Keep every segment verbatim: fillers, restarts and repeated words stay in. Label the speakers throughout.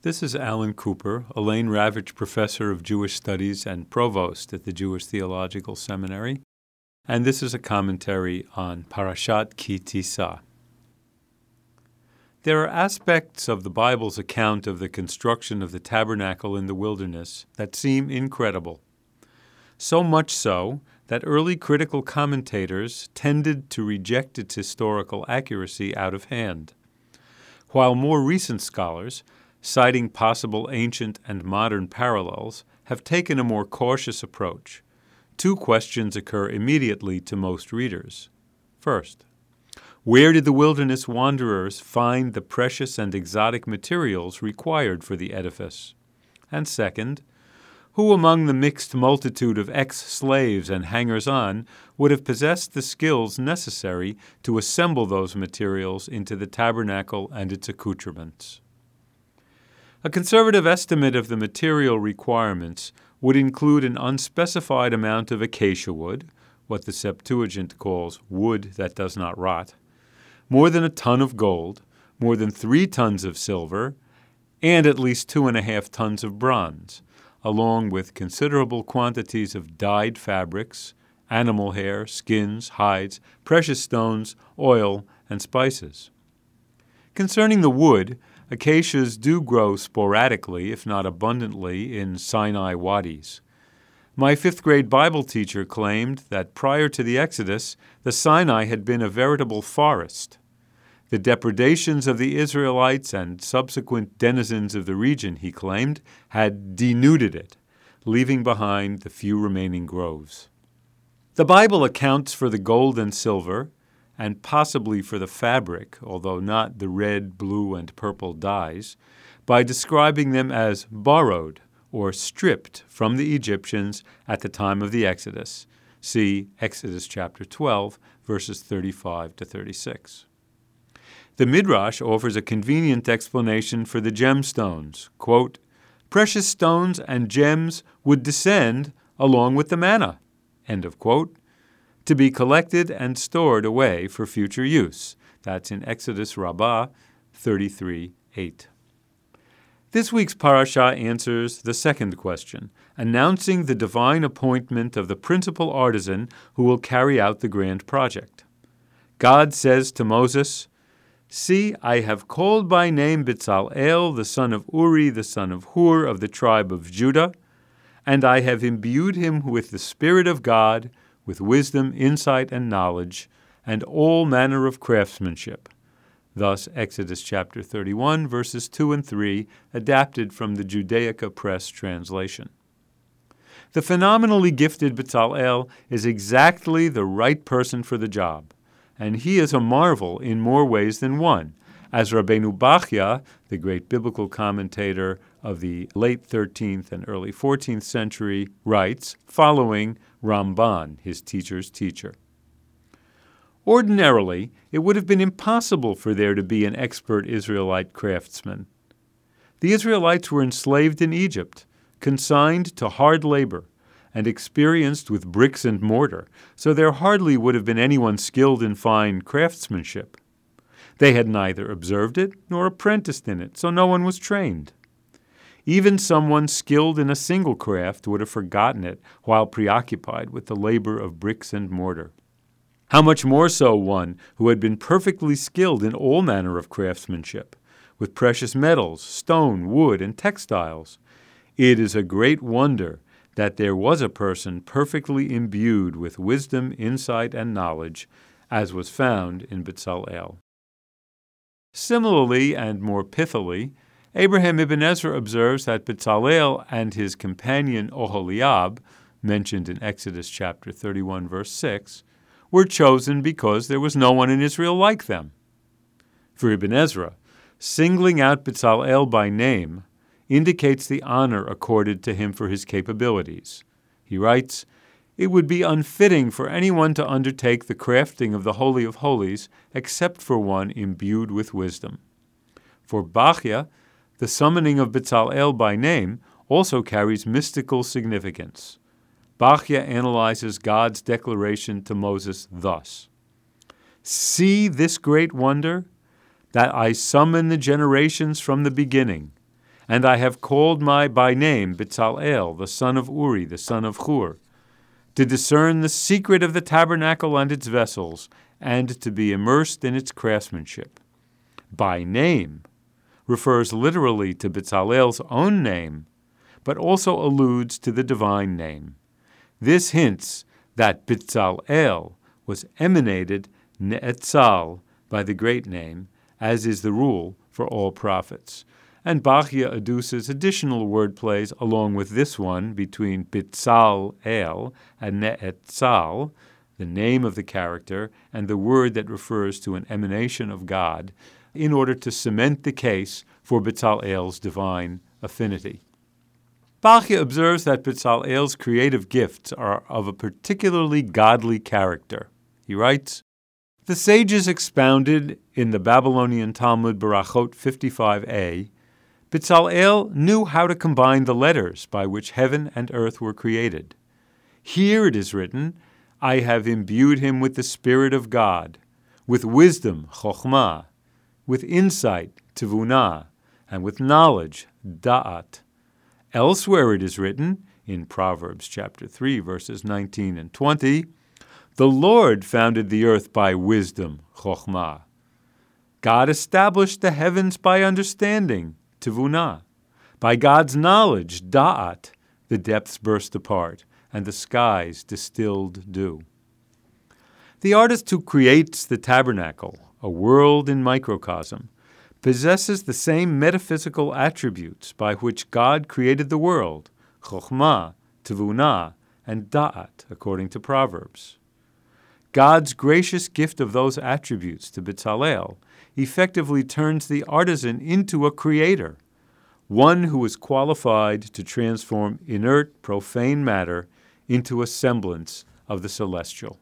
Speaker 1: This is Alan Cooper, Elaine Ravitch Professor of Jewish Studies and Provost at the Jewish Theological Seminary, and this is a commentary on Parashat Ki Tisa. There are aspects of the Bible's account of the construction of the tabernacle in the wilderness that seem incredible, so much so that early critical commentators tended to reject its historical accuracy out of hand, while more recent scholars, citing possible ancient and modern parallels, have taken a more cautious approach. Two questions occur immediately to most readers. First, where did the wilderness wanderers find the precious and exotic materials required for the edifice? And second, who among the mixed multitude of ex-slaves and hangers-on would have possessed the skills necessary to assemble those materials into the tabernacle and its accoutrements? A conservative estimate of the material requirements would include an unspecified amount of acacia wood, what the Septuagint calls wood that does not rot, more than a ton of gold, more than three tons of silver, and at least two and a half tons of bronze, along with considerable quantities of dyed fabrics, animal hair, skins, hides, precious stones, oil, and spices. Concerning the wood, acacias do grow sporadically, if not abundantly, in Sinai wadis. My fifth-grade Bible teacher claimed that prior to the Exodus, the Sinai had been a veritable forest. The depredations of the Israelites and subsequent denizens of the region, he claimed, had denuded it, leaving behind the few remaining groves. The Bible accounts for the gold and silver, and possibly for the fabric, although not the red, blue, and purple dyes, by describing them as borrowed or stripped from the Egyptians at the time of the Exodus. See Exodus chapter twelve, verses thirty-five to thirty-six. The Midrash offers a convenient explanation for the gemstones. Quote, precious stones and gems would descend along with the manna, end of quote, to be collected and stored away for future use. That's in Exodus Rabbah thirty-three eight. This week's parasha answers the second question, announcing the divine appointment of the principal artisan who will carry out the grand project. God says to Moses, see, I have called by name Bezalel, the son of Uri, the son of Hur, of the tribe of Judah, and I have imbued him with the Spirit of God, with wisdom, insight, and knowledge, and all manner of craftsmanship. Thus, Exodus chapter thirty-one, verses two and three, adapted from the Judaica Press translation. The phenomenally gifted Bezalel is exactly the right person for the job, and he is a marvel in more ways than one, as Rabbeinu Bachya, the great biblical commentator of the late thirteenth and early fourteenth century, writes, following Ramban, his teacher's teacher. Ordinarily, it would have been impossible for there to be an expert Israelite craftsman. The Israelites were enslaved in Egypt, consigned to hard labor, and experienced with bricks and mortar, so there hardly would have been anyone skilled in fine craftsmanship. They had neither observed it nor apprenticed in it, so no one was trained. Even someone skilled in a single craft would have forgotten it while preoccupied with the labor of bricks and mortar. How much more so one who had been perfectly skilled in all manner of craftsmanship, with precious metals, stone, wood, and textiles. It is a great wonder that there was a person perfectly imbued with wisdom, insight, and knowledge, as was found in Bezalel. Similarly, and more pithily, Abraham ibn Ezra observes that Bezalel and his companion Oholiab, mentioned in Exodus chapter thirty-one, verse six, were chosen because there was no one in Israel like them. For Ibn Ezra, singling out Bezalel by name indicates the honor accorded to him for his capabilities. He writes, it would be unfitting for anyone to undertake the crafting of the Holy of Holies except for one imbued with wisdom. For Bachya, the summoning of Bezalel by name also carries mystical significance. Bachya analyzes God's declaration to Moses thus, see this great wonder, that I summon the generations from the beginning, And I have called my by name Bezalel, the son of Uri, the son of Hur, to discern the secret of the tabernacle and its vessels, and to be immersed in its craftsmanship. By name refers literally to Bezalel's own name, but also alludes to the divine name. This hints that Bezalel was emanated Ne'etzal by the great name, as is the rule for all prophets. And Bachya adduces additional wordplays along with this one between Bezalel and Ne'etzal, the name of the character, and the word that refers to an emanation of God, in order to cement the case for Bezalel's divine affinity. Bachya observes that Bezalel's creative gifts are of a particularly godly character. He writes, "The sages expounded in the Babylonian Talmud Barachot fifty-five a, Bezalel knew how to combine the letters by which heaven and earth were created. Here it is written, I have imbued him with the Spirit of God, with wisdom, chokhmah, with insight, tivunah, and with knowledge, da'at. Elsewhere it is written, in Proverbs chapter three, verses nineteen and twenty, the Lord founded the earth by wisdom, chokhmah. God established the heavens by understanding, tivunah. By God's knowledge, da'at, the depths burst apart, and the skies distilled dew." The artist who creates the tabernacle, a world in microcosm, possesses the same metaphysical attributes by which God created the world, chokhmah, tivunah, and da'at, according to Proverbs. God's gracious gift of those attributes to Bezalel effectively turns the artisan into a creator, one who is qualified to transform inert, profane matter into a semblance of the celestial.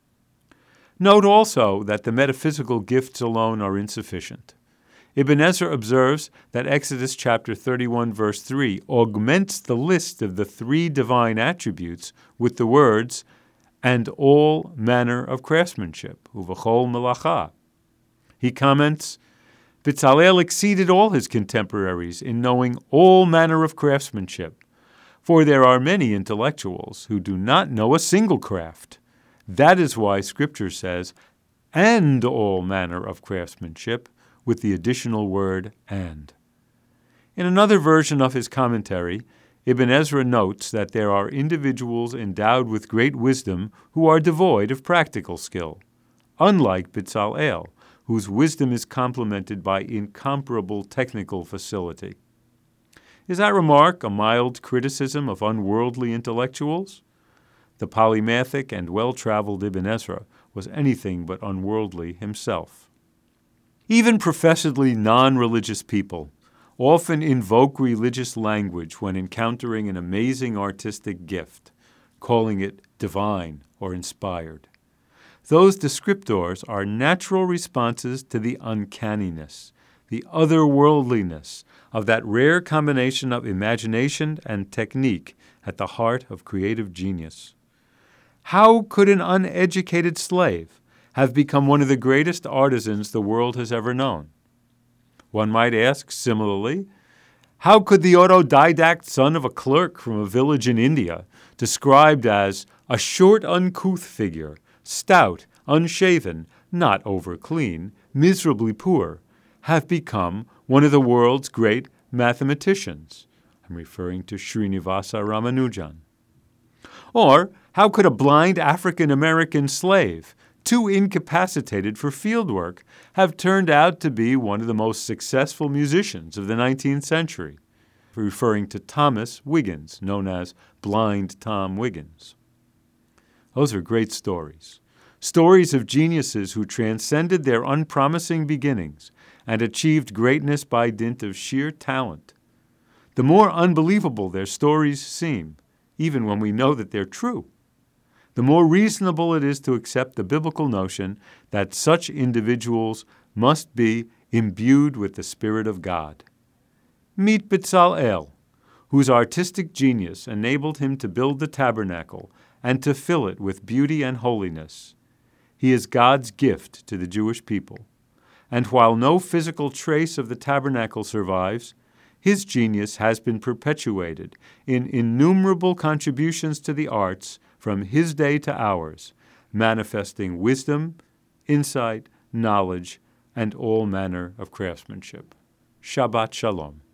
Speaker 1: Note also that the metaphysical gifts alone are insufficient. Ibn Ezra observes that Exodus chapter thirty-one, verse three augments the list of the three divine attributes with the words, and all manner of craftsmanship, uvachol melacha. He comments, Bezalel exceeded all his contemporaries in knowing all manner of craftsmanship, for there are many intellectuals who do not know a single craft. That is why Scripture says, and all manner of craftsmanship, with the additional word and. In another version of his commentary, Ibn Ezra notes that there are individuals endowed with great wisdom who are devoid of practical skill, unlike Bezalel, whose wisdom is complemented by incomparable technical facility. Is that remark a mild criticism of unworldly intellectuals? The polymathic and well-traveled Ibn Ezra was anything but unworldly himself. Even professedly non-religious people often invoke religious language when encountering an amazing artistic gift, calling it divine or inspired. Those descriptors are natural responses to the uncanniness, the otherworldliness of that rare combination of imagination and technique at the heart of creative genius. How could an uneducated slave have become one of the greatest artisans the world has ever known? One might ask, similarly, how could the autodidact son of a clerk from a village in India, described as a short, uncouth figure, stout, unshaven, not over-clean, miserably poor, have become one of the world's great mathematicians? I'm referring to Srinivasa Ramanujan. Or how could a blind African-American slave, too incapacitated for fieldwork, have turned out to be one of the most successful musicians of the nineteenth century, referring to Thomas Wiggins, known as Blind Tom Wiggins? Those are great stories. Stories of geniuses who transcended their unpromising beginnings and achieved greatness by dint of sheer talent. The more unbelievable their stories seem, even when we know that they're true, the more reasonable it is to accept the biblical notion that such individuals must be imbued with the Spirit of God. Meet Bezalel, whose artistic genius enabled him to build the tabernacle and to fill it with beauty and holiness. He is God's gift to the Jewish people, and while no physical trace of the tabernacle survives, his genius has been perpetuated in innumerable contributions to the arts from his day to ours, manifesting wisdom, insight, knowledge, and all manner of craftsmanship. Shabbat Shalom.